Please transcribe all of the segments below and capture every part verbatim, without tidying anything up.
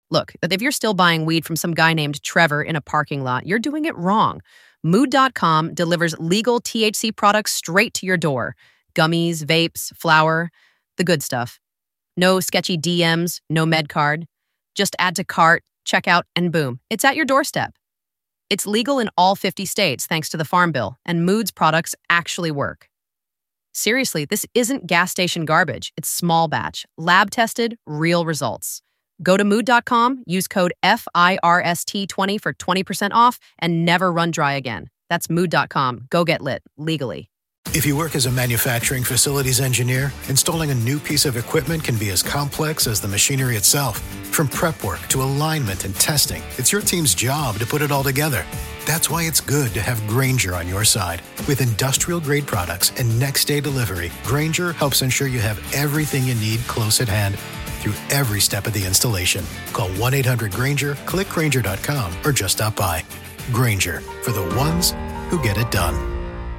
Look, if you're still buying weed from some guy named Trevor in a parking lot, you're doing it wrong. Mood dot com delivers legal T H C products straight to your door. Gummies, vapes, flour, the good stuff. No sketchy D Ms, no med card. Just add to cart, check out, and boom, it's at your doorstep. It's legal in all fifty states thanks to the Farm Bill, and Mood's products actually work. Seriously, this isn't gas station garbage. It's small batch, lab-tested, real results. Go to mood dot com, use code F I R S T twenty for twenty percent off, and never run dry again. That's mood dot com. Go get lit, legally. If you work as a manufacturing facilities engineer, installing a new piece of equipment can be as complex as the machinery itself. From prep work to alignment and testing, it's your team's job to put it all together. That's why it's good to have Grainger on your side. With industrial-grade products and next-day delivery, Grainger helps ensure you have everything you need close at hand through every step of the installation. Call one eight hundred Grainger, click Grainger dot com, or just stop by. Grainger, for the ones who get it done.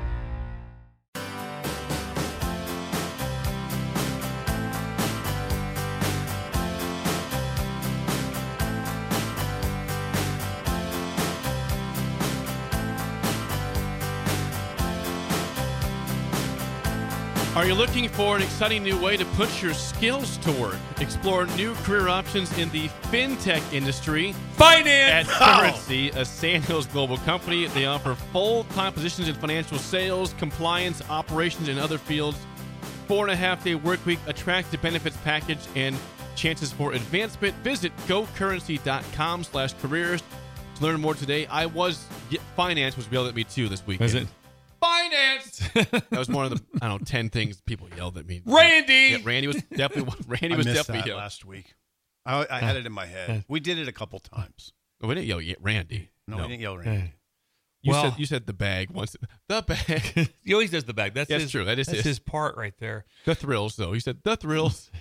Are you looking for an exciting new way to put your skills to work? Explore new career options in the fintech industry. Finance! At Currency, a Sandhills global company. They offer full-time positions in financial sales, compliance, operations, and other fields. Four and a half day work week, attractive benefits package, and chances for advancement. Visit gocurrency.com slash careers to learn more today. I was, finance was yelled at me too this weekend. Is it? Finance. That was one of the I don't know ten things people yelled at me. Randy. Yeah, Randy was definitely Randy I was missed definitely that yelled. last week. I, I had it in my head. We did it a couple times. Oh, we didn't yell at Randy. No, No, we didn't yell Randy. you Well- said you said the bag once. The bag. He always does the bag. That's That's his, true. That is that's his. his part right there. The thrills though. You said the thrills.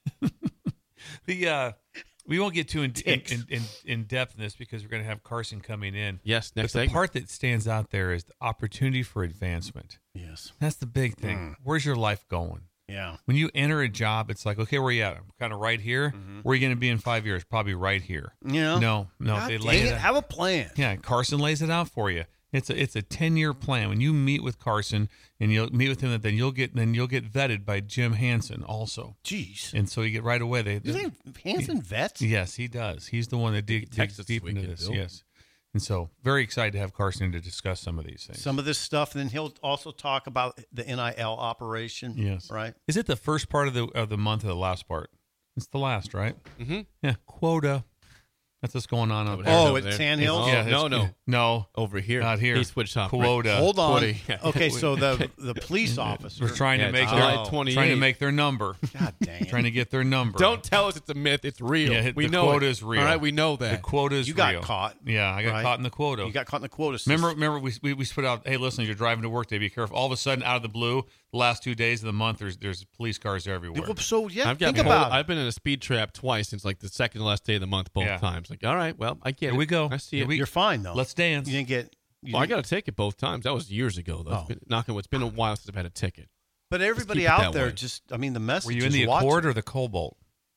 The uh, we won't get too in in, Ticks. in, in, in depth in this because we're going to have Carson coming in. Yes, next but the segment. part that stands out there is the opportunity for advancement. Yes. That's the big thing. Where's your life going? Yeah. When you enter a job, it's like, okay, where you at? I'm kind of right here. Where are you going to be in five years? Probably right here. Yeah. No, no. God they dang lay it. it out. Have a plan. Yeah, Carson lays it out for you. It's a it's a ten year plan. When you meet with Carson and you'll meet with him, then you'll get then you'll get vetted by Jim Hansen also. Jeez. And so you get right away. They, His name Hanson Vets? Yes, he does. He's the one that dig, digs Texas deep into weekend, this. Bill. Yes, and so very excited to have Carson to discuss some of these things. Some of this stuff. Then he'll also talk about the N I L operation. Yes. Right? Is it the first part of the of the month or the last part? It's the last, right? Mm-hmm. Yeah, quota. That's what's going on over there. Oh, over at there. Sandhills? Oh, yeah, no, it's- no. no. Over here. Not here. He switched top. Quota. Hold on. Forty. Okay, so the the police officer. We're trying Yeah, to make it's their July twenty-eighth. trying to make their number. God dang it. Trying to get their number. Don't tell us it's a myth. It's real. Yeah, we the know quota it. is real. All right, we know The that. quota is You got real. caught, Yeah, I got right? caught in the quota. You got caught in the quota system. Remember, remember we, we we put out, hey, listen, you're driving to work today, be careful. All of a sudden, out of the blue, the last two days of the month, there's there's police cars everywhere. So, yeah, I've got think pulled- about it. I've been in a speed trap twice since like the second to last day of the month, both Yeah. times. Like, all right, well, I get Here it. we go. I see Here it. we- You're fine, though. Let's dance. You didn't get... You well, I didn't- got a ticket both times. That was years ago, though. Oh. It's been, knocking, it's been a while since I've had a ticket. But everybody keep it out that there way. just... I mean, the message Were you in is the watching. Accord or the Cobalt?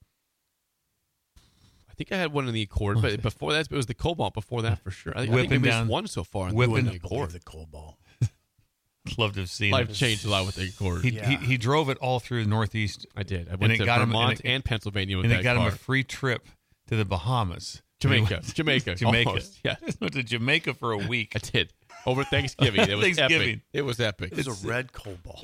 I think I had one in the Accord, but before that, it was the Cobalt before that for sure. I think, I Whipping think maybe down- just one so far. in the whipping- I Accord. couldn't believe the Cobalt. Love to have seen Life it. changed a lot with the Accord. He, Yeah. he he drove it all through the Northeast, I did. I And went it to got him- Vermont and and, it- Pennsylvania with and that it got car. him a free trip to the Bahamas. Jamaica. Jamaica. Jamaica. Almost. Yeah. Went to Jamaica for a week. I did. Over Thanksgiving. It was Thanksgiving. epic. It was epic. It was a red Cobalt.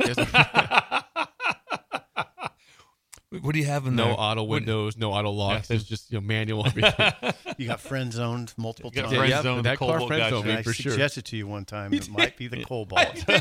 What do you have in no there? auto What- windows, no auto locks. Yeah. It's just you know, manual everything. You got friend zoned multiple You got times. friend yeah, zone, but the that car Cobalt friend got zoned you. me I for sure. suggested to you one time it might be the Cobalt.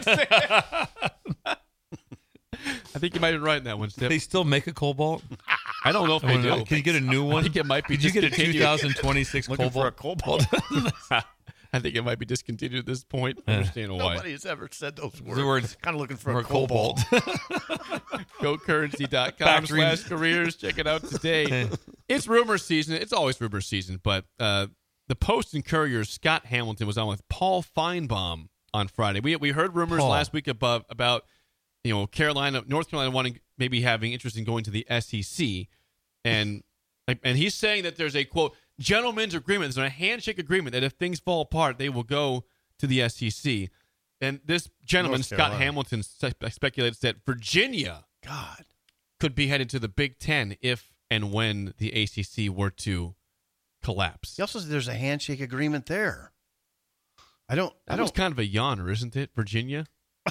I think you might have been right in that one, Step. They still make a Cobalt? I don't know if I they wanna know. do. Can you get a new one? I think it might be Did you get a two discontinued. thousand twenty-six Looking for a Cobalt? Cobalt. I think it might be discontinued at this point. I understand why. Nobody has ever said those words. The words kind of looking for for a a Cobalt. go currency dot com Factory- slash careers. Check it out today. It's rumor season. It's always rumor season, but uh, the Post and Courier's Scott Hamilton was on with Paul Feinbaum on Friday. We we heard rumors Paul. last week about about you know Carolina, North Carolina wanting maybe having interest in going to the S E C, and Like, and he's saying that there's a, quote, gentleman's agreement. There's a handshake agreement that if things fall apart, they will go to the S E C. And this gentleman, North Scott Carolina. Hamilton, spe- speculates that Virginia God. could be headed to the Big Ten if and when the A C C were to collapse. He also said there's a handshake agreement there. I don't. That I was don't. kind of a yawner, isn't it, Virginia?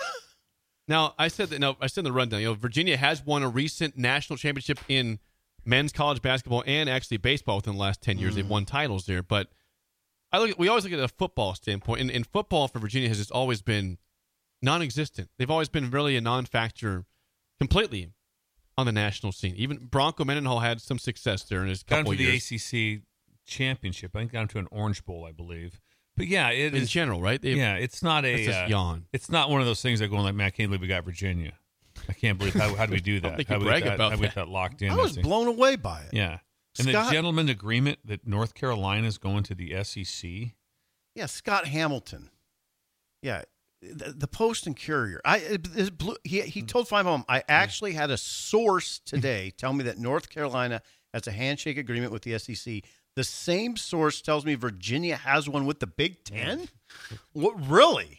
Now, I said that. No, I said in the rundown. You know, Virginia has won a recent national championship in men's college basketball and actually baseball within the last ten years. Mm. They've won titles there. But I look. At, we always look at a football standpoint, and, and football for Virginia has just always been non-existent. They've always been really a non-factor completely on the national scene. Even Bronco Mendenhall had some success there in his Down couple to the years. A C C championship. I think down to an Orange Bowl, I believe. But yeah, it in is. general, right? They've- Yeah, it's not a It's just uh, yawn. It's not one of those things that going like, man, I can't believe we got Virginia. I can't believe how how do we do that? think how you do we brag get that, about how do we that. get that locked in? I That was thing? blown away by it. Yeah, and Scott- the gentleman agreement that North Carolina is going to the S E C. Yeah, Scott Hamilton. Yeah, the, the Post and Courier. I it, it blew, he he told Five Home. I actually had a source today tell me that North Carolina has a handshake agreement with the S E C. The same source tells me Virginia has one with the Big Ten. What really?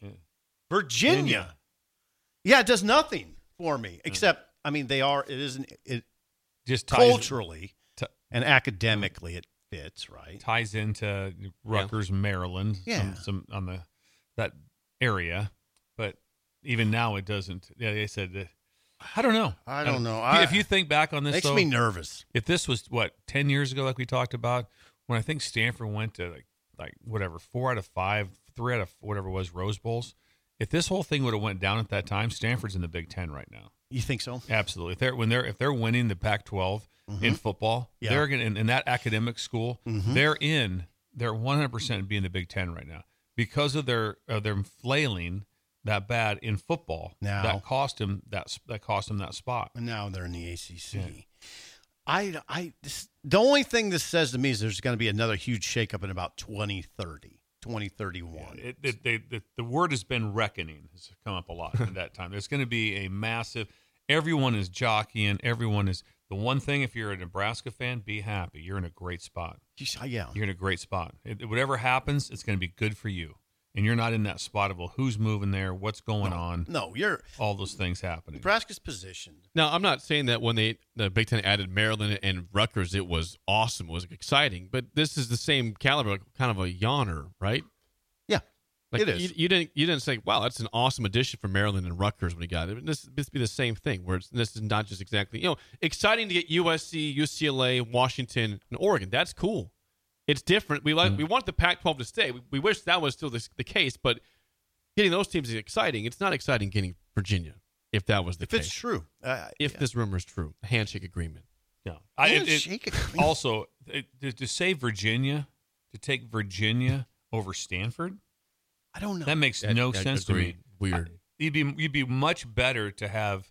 Virginia? Yeah, it does nothing for me except I mean they are. It isn't it Just ties, culturally t- and academically it fits right. ties into Rutgers, Maryland. Yeah. some, some on the that area, but even now it doesn't. Yeah, they said that. I don't know. I don't know. If you- I- if you think back on this, Makes though, me nervous. if this was what ten years ago, like we talked about, when I think Stanford went to like like whatever four out of five, three out of whatever it was Rose Bowls. If this whole thing would have went down at that time, Stanford's in the Big Ten right now. You think so? Absolutely. If they're when they're if they're winning the Pac twelve in football, Yeah. they're going in, in that academic school. They're in. They're one hundred percent be in the Big Ten right now because of their of their flailing that bad in football. Now- that cost them that that cost them that spot. And now they're in the A C C. I, I, this, the only thing this says to me is there's going to be another huge shakeup in about twenty thirty, twenty thirty-one. It, it, they, the, the word has been reckoning has come up a lot at that time. There's going to be a massive. Everyone is jockeying. Everyone is the one thing. If you're a Nebraska fan, be happy. You're in a great spot. Yeah. You're in a great spot. It, whatever happens, it's going to be good for you. And you're not in that spot of, well, who's moving there? What's going on? No, you're All those things happening. Nebraska's positioned. Now, I'm not saying that when they the Big Ten added Maryland and Rutgers, it was awesome, it was exciting. But this is the same caliber, like kind of a yawner, right? Yeah, Like it is. You, you didn't you didn't say, "Wow, that's an awesome addition for Maryland and Rutgers" when he got it. This this be the same thing, where it's, this is not just exactly you know exciting to get U S C, U C L A, Washington, and Oregon. That's cool. It's different. We like Mm. we want the Pac twelve to stay. We, we wish that was still the, the case, but getting those teams is exciting. It's not exciting getting Virginia if that was the if case. it's true. Uh, if yeah. this rumor is true, a handshake agreement. Yeah. I, it, it- Handshake agreement. also, it, to, to say Virginia, to take Virginia over Stanford, I don't know. that makes That- no that sense to me. agreed. Weird. I- You'd be you'd be much better to have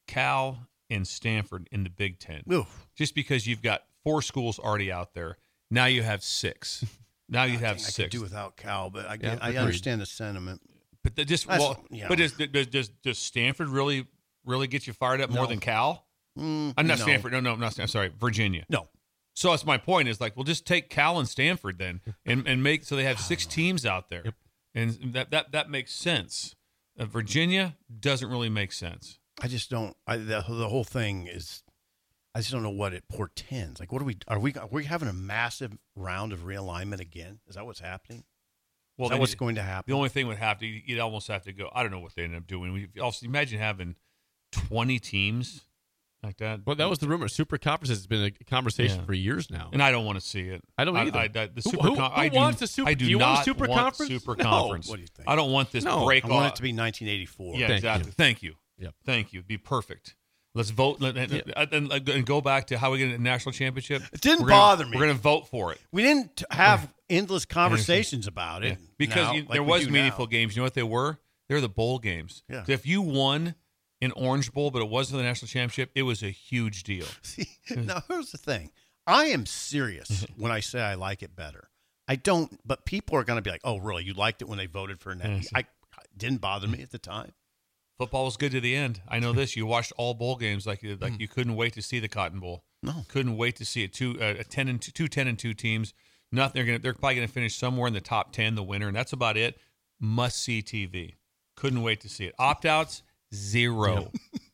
Cal and Stanford in the Big Ten, Oof. just because you've got four schools already out there. Now you have six. Now you I have think I six. could do without Cal, but I, Yeah, get, I agreed. understand the sentiment. But the, just That's- well, yeah. but does, does does does Stanford really really get you fired up more No. than Cal? Mm, I'm not no. Stanford. No, no, not Stanford. I'm sorry, Virginia. No. So that's my point. Is like, well, just take Cal and Stanford then, and, and make so they have six teams out there, and that that that makes sense. Uh, Virginia doesn't really make sense. I just don't. I, the, the whole thing is. I just don't know what it portends. Like, what are we? Are we? Are we having a massive round of realignment again? Is that what's happening? Well, Is that then what's you- going to happen? The only thing would have to you'd almost have to go. I don't know what they end up doing. We also imagine having twenty teams like that. Well, that was the rumor. Super Conference has been a conversation Yeah. for years now. and I don't want to see it. I don't either. I, I, the Who- super who- con- who I do, wants a super- I do, do you want a not super want conference? Super No. conference. What do you think? I don't want this No. break I want off. it to be nineteen eighty-four. Yeah, Thank exactly. you. Thank you. Yep. Thank you. Be perfect. Let's vote let- and, Yeah. and, and go back to how we get a national championship. It didn't We're gonna- bother me. We're going to vote for it. We didn't have endless conversations about it Yeah. Because now, you, like there we was do meaningful now. games. You know what they were? They were the bowl games. Yeah. So if you won an Orange Bowl, but it wasn't the national championship, it was a huge deal. See, now here's the thing. I am serious when I say I like it better. I don't, but people are going to be like, "Oh, really? You liked it when they voted for an?" Yes. I it didn't bother me at the time. Football was good to the end. I know this. You watched all bowl games like like you couldn't wait to see the Cotton Bowl. No. Couldn't wait to see it. Two, uh, a ten and two, two ten and two teams. Nothing. They're gonna. They're probably gonna finish somewhere in the top ten, the winner, and that's about it. Must see T V. Couldn't wait to see it. Opt outs zero,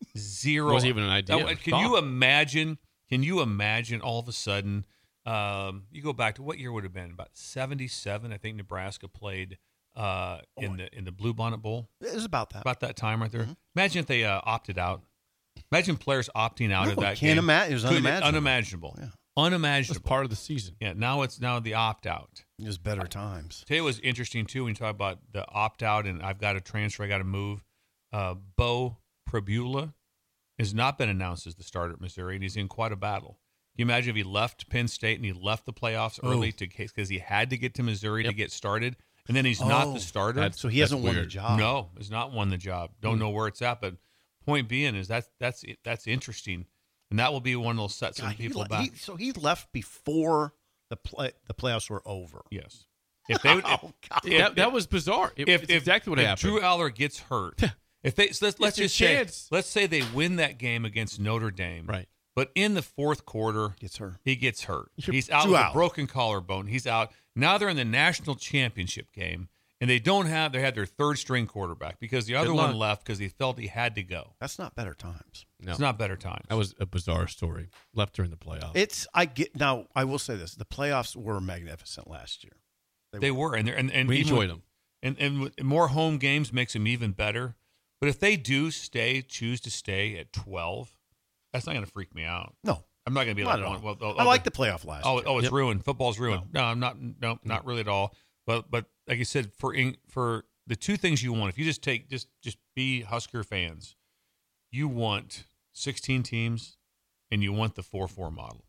zero. Wasn't even an idea. Now, can you imagine? Can you imagine all of a sudden? Um, you go back to what year would it have been? About seventy-seven, I think. Nebraska played uh, in the in the Blue Bonnet Bowl. It was about that. About that time, right there. Mm-hmm. Imagine if they uh, opted out. Imagine players opting out No, of that can't game. ima- it was Couldn't- unimaginable. unimaginable. Yeah. Unimaginable. That's part of the season. Yeah, now it's now the opt out. It was better times. Today was interesting too when you talk about the opt out and I've got to transfer, I got to move. Uh, Bo Prabula has not been announced as the starter at Missouri, and he's in quite a battle. Can you imagine if he left Penn State and he left the playoffs early Oh. to because he had to get to Missouri Yep. to get started, and then he's not Oh. the starter? That's- So he hasn't won the weird. job. No, has not won the job. Don't know where it's at, but point being is that's that's that's interesting, and that will be one that'll set some God, he people le- back. he- so he left before the play the playoffs were over. Yes, if they would, if, Oh, God. if- that, that was bizarre. It, if, it's if exactly what if happened. Drew Aller gets hurt, if they so let's, let's It's a just say chance. let's say they win that game against Notre Dame, Right. But in the fourth quarter, Gets hurt. he gets hurt. You're- He's out Drew with a out. broken collarbone. He's out. Now they're in the national championship game, and they don't have. They had their third string quarterback because the other Good one luck. left because he felt he had to go. That's not better times. No. It's not better times. That was a bizarre story. Left during the playoffs. It's I get now. I will say this: the playoffs were magnificent last year. They were, and they're, and, and we even enjoyed with- them. And and with more home games makes them even better. But if they do stay, choose to stay at twelve, that's not going to freak me out. No, I'm not going to be not like, at all. well, oh, I oh, like the playoff last oh, year. oh, it's Yep. ruined. Football's ruined. No, I'm not. No, not really at all. But but like you said, for in, for the two things you want, if you just take just just be Husker fans, you want sixteen teams, and you want the four four model.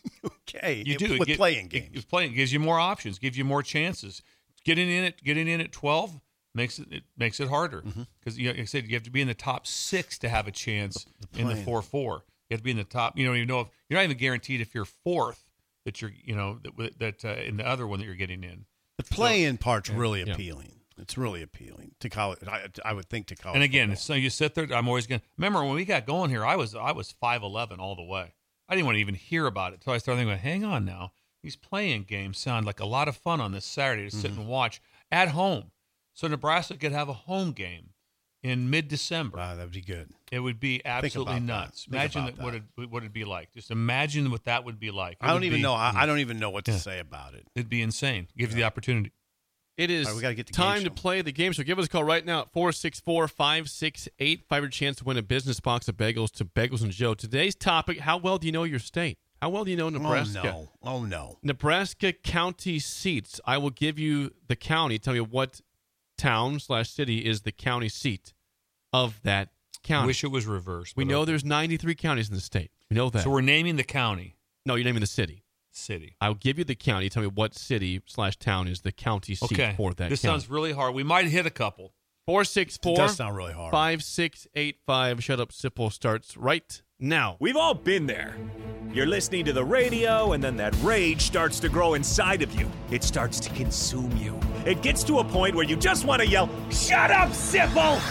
Okay, You it- do with It get- playing it- games. It's playing gives you more options, gives you more chances. Getting in at getting in at twelve makes it it makes it harder because you know, like I said you have to be in the top six to have a chance in the playing. four four. You have to be in the top. You don't even know if you're not even guaranteed if you're fourth that you're you know that that uh, in the other one that you're getting in. The play-in part's really yeah. appealing. It's really appealing to college. I, I would think to college. And again, football. so you sit there. I'm always going to remember when we got going here. I was I was five eleven all the way. I didn't want to even hear about it until I started thinking, hang on now. These playing games sound like a lot of fun on this Saturday to sit Mm-hmm. and watch at home. So Nebraska could have a home game in mid-December. wow, that would be good. It would be absolutely about that. nuts. Think Imagine about that, what that. it what it'd be like. Just imagine what that would be like. It I don't would even be- know. I, I don't even know what to Yeah. say about it. It'd be insane. Gives you the opportunity. It is All right, we gotta get to time game to show. play the game. So give us a call right now at four six four, five six eight five. Your chance to win a business box of bagels to Bagels and Joe. Today's topic, how well do you know your state? How well do you know Nebraska? Oh no! Oh no! Nebraska county seats. I will give you the county. Tell me what town slash city is the county seat of that I county. wish it was reversed. we but know okay. there's ninety-three counties in the state. We know that. So we're naming the county, no, you're naming the city. city. I'll give you the county. Tell me what city slash town is the county seat Okay. for that This county. sounds really hard. We might hit a couple. four six It four, does sound really hard. five six eight five. Shut Up Sipple starts right now. We've all been there. You're listening to the radio, and then that rage starts to grow inside of you. It starts to consume you. It gets to a point where you just want to yell, "Shut up, Sipple!"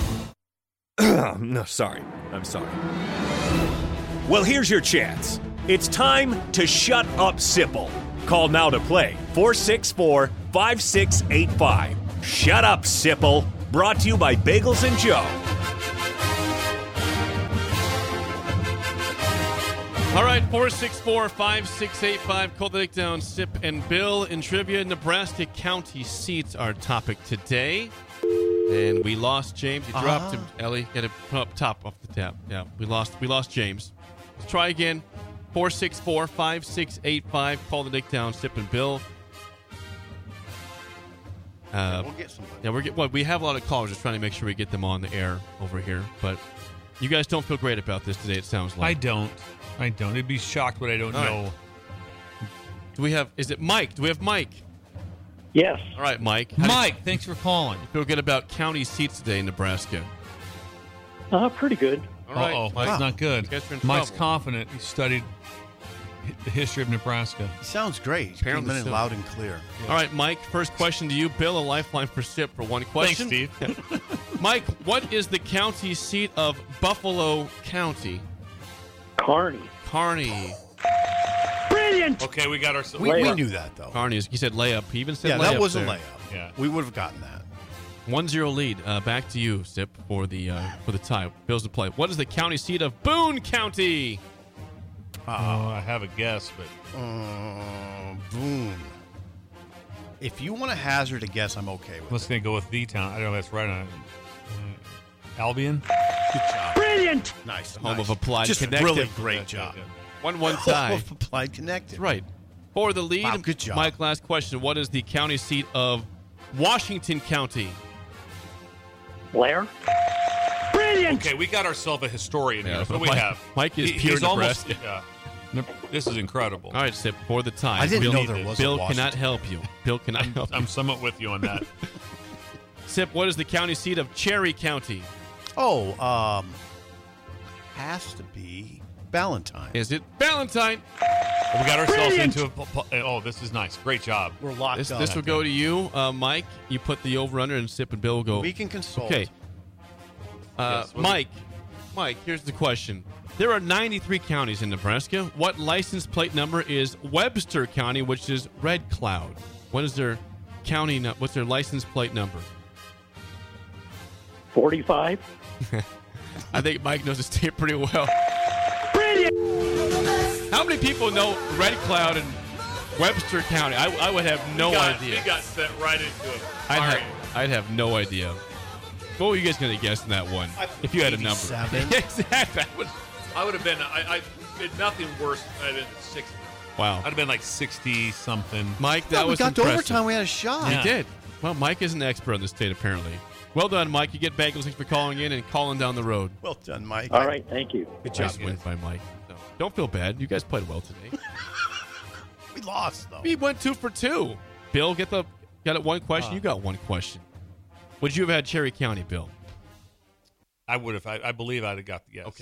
No, sorry. I'm sorry. Well, here's your chance. It's time to shut up, Sipple. Call now to play. four six four, five six eight five. Shut up, Sipple. Brought to you by Bagels and Joe. All right, four six four, five six eight five. Call the down, Sip and Bill in trivia. Nebraska county seats are topic today. And we lost James. He dropped him. Ellie, get it up top off the tap. Yeah, we lost we lost James. Let's try again. four six four, five six eight five. Call the Nick down, Sip and Bill. Uh, We'll get somebody. yeah, we're get, well, we have a lot of callers. Just trying to make sure we get them on the air over here. But you guys don't feel great about this today, it sounds I like. don't. I don't. I'd be shocked what I don't All right. know. Do we have, is it Mike? Do we have Mike? Yes. All right, Mike. How do you Mike, thanks for calling. feel good about county seats today in Nebraska? Uh, pretty good. All right. Uh-oh, Mike. that's not good. You guys are in Mike's trouble. confident. He studied hi- the history of Nebraska. He sounds great. He's Apparently coming in so. loud and clear. All right, Mike, first question to you. Bill, a lifeline for Sip for one question. Thanks, Steve. Mike, what is the county seat of Buffalo County? Kearney. Kearney. Brilliant! Okay, we got our. We, we Layup. knew that, though. Carney, he said layup. He even said Yeah, layup that was a there. layup. Yeah. We would have gotten that. one zero lead. Uh, back to you, Sip, for the uh, for the tie. Bills to play. What is the county seat of Boone County? Oh, I have a guess, but Uh, boom. If you want to hazard a guess, I'm okay with let's it. gonna go with the town. I don't know if that's right on it. Uh, Albion. Good job. Brilliant! Nice. Home nice. of Applied Just Connected. really great job. one one Home tie. of Applied Connected. That's right. For the lead, Wow, good job. Mike, last question. What is the county seat of Washington County? Blair? Brilliant! Okay, we got ourselves a historian Yeah, here. What do we Mike- have? Mike is He- pure he's almost, Nebraska. yeah. Ne- This is incredible. All right, Sip, for the tie. I didn't Bill, know there was a Bill Washington. cannot help you. Bill cannot help I'm you. somewhat with you on that. Sip, what is the county seat of Cherry County? Oh, um, has to be Valentine. Is it Valentine? We got ourselves Brilliant! into a. pu- pu- Oh, this is nice. Great job. We're locked This, up. this will go to you, uh, Mike. You put the over-under, and Sip and Bill will go. We can consult. Okay. Uh, Yes, what- Mike, Mike, here's the question. There are ninety-three counties in Nebraska. What license plate number is Webster County, which is Red Cloud? What is their county? nu- What's their license plate number? forty-five? I think Mike knows the state pretty well. Brilliant! How many people know Red Cloud and Webster County? I, I would have no We got- idea. We got set right into it. I'd All have, right. I'd have no idea. What were you guys going to guess in that one? If you had a number. eighty-seven. Exactly. I would- I would have been. I, I did nothing worse. I'd have been at sixty. Wow. I'd have been like sixty something. Mike, No, that we was got to impressive. overtime. We had a shot. You Yeah. did. Well, Mike is an expert on the state, apparently. Well done, Mike. You get bagels. Thanks for calling in and calling down the road. Well done, Mike. All right, thank you. Good job. Nice win by Mike. So, don't feel bad. You guys played well today. We lost, though. We went two for two. Bill, get the got it one question. You got one question. Would you have had Cherry County, Bill? I would have. I, I believe I'd have got the yes. Okay.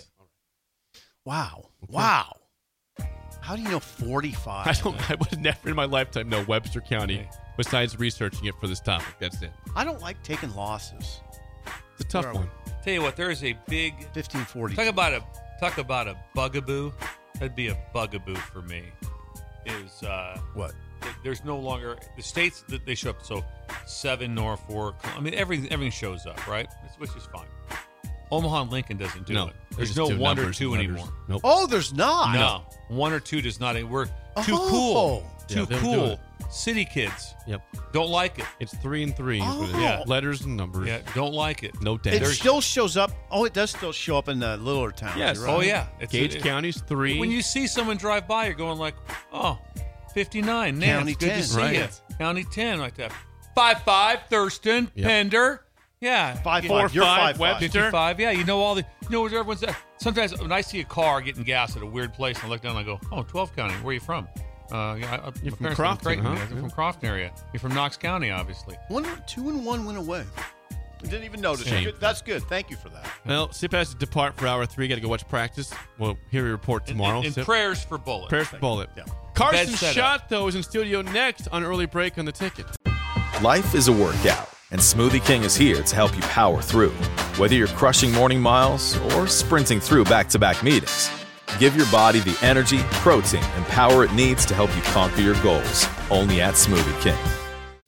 Wow. Wow. How do you know forty-five? I don't. I would never in my lifetime know Webster County besides researching it for this topic. That's it. I don't like taking losses. It's a tough Where are one. Tell you what, there is a big fifteen forty. talk about a talk about a bugaboo. That'd be a bugaboo for me. Is uh, What? th- there's no longer the states that they show up. So seven, Norfolk. I mean, everything everything shows up, right? It's, which is fine. Omaha and Lincoln doesn't do No, it. they There's just no do one or numbers two and letters. anymore. Nope. Oh, there's not. No, one or two does not. We're too Oh. cool. Yeah, Too they don't do cool. it. City kids Yep. don't like it. It's three and three. is what it is. Oh. Yeah. Letters and numbers. Yeah, don't like it. No It dates. still shows up. Oh, it does still show up in the littler towns. Yes. You're right. Oh yeah, it's, Gage it- County's three. When you see someone drive by, you're going like, oh, fifty-nine. Nance, County good ten. to see Right. you. County ten, like that. Five five, Thurston, Yep. Pender. Yeah. Five, You- five. Four, You're five, five, five. Webster. fifty-five. Yeah, you know all the, you know what everyone's at. Sometimes when I see a car getting gas at a weird place, and I look down and I go, oh, twelve County, where are you from? Uh, yeah, I, You're my from parents live in Crofton, Creighton. huh? Yeah, they're Yeah. from Crofton area. You're from Knox County, obviously. One, two and one went away. I didn't even notice. Shame. Good. That's good. Thank you for that. Well, Sip has to depart for hour three. Got to go watch practice. We'll hear your report tomorrow. And, and Sip. prayers for Bullet. Prayers for Bullet. Yeah. Carson Bed set Schott, though, is in studio next on Early Break on the Ticket. Life is a workout, and Smoothie King is here to help you power through. Whether you're crushing morning miles or sprinting through back-to-back meetings, give your body the energy, protein, and power it needs to help you conquer your goals. Only at Smoothie King.